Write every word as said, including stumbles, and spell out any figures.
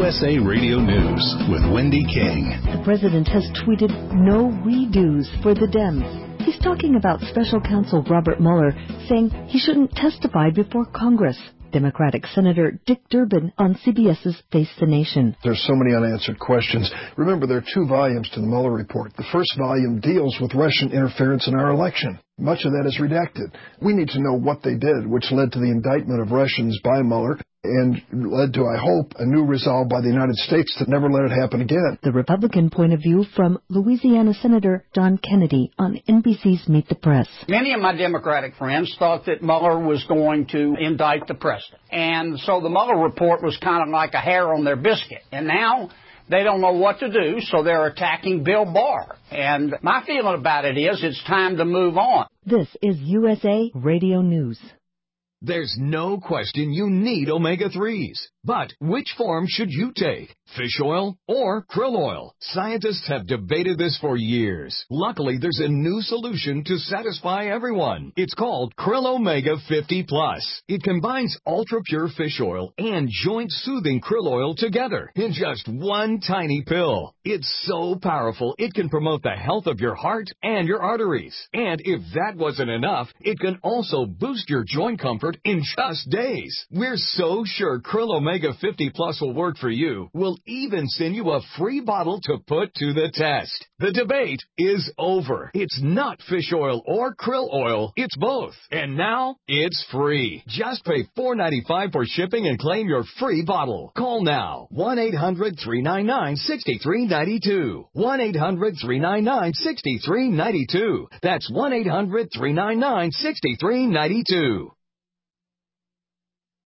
S A Radio News with Wendy King. The president has tweeted no redos for the Dems. He's talking about special counsel Robert Mueller, saying he shouldn't testify before Congress. Democratic Senator Dick Durbin on C B S's Face the Nation. There's so many unanswered questions. Remember, there are two volumes to the Mueller report. The first volume deals with Russian interference in our election. Much of that is redacted. We need to know what they did, which led to the indictment of Russians by Mueller and led to, I hope, a new resolve by the United States to never let it happen again. The Republican point of view from Louisiana Senator John Kennedy on N B C's Meet the Press. Many of my Democratic friends thought that Mueller was going to indict the president. And so the Mueller report was kind of like a hair on their biscuit. And now they don't know what to do, so they're attacking Bill Barr. And my feeling about it is it's time to move on. This is U S A Radio News. There's no question you need omega threes. But which form should you take? Fish oil or krill oil? Scientists have debated this for years. Luckily, there's a new solution to satisfy everyone. It's called Krill Omega fifty plus. It combines ultra-pure fish oil and joint-soothing krill oil together in just one tiny pill. It's so powerful, it can promote the health of your heart and your arteries. And if that wasn't enough, it can also boost your joint comfort in just days. We're so sure Krill Omega fifty plus will work for you. We'll even send you a free bottle to put to the test. The debate is over. It's not fish oil or krill oil. It's both. And now it's free. Just pay four dollars and ninety-five cents for shipping and claim your free bottle. Call now. one eight hundred three nine nine six three nine two. one eight hundred three nine nine six three nine two. That's one eight hundred three nine nine six three nine two.